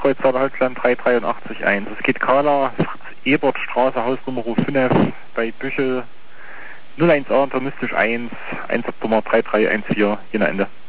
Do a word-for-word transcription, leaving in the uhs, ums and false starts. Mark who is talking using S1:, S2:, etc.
S1: Postleitzahl Holzland drei drei acht eins. Es geht Kala, Ebertstraße, Hausnummer fünf bei Büchel null eins A, intermistisch eins, Einsatznummer drei drei eins vier, Jena Ende.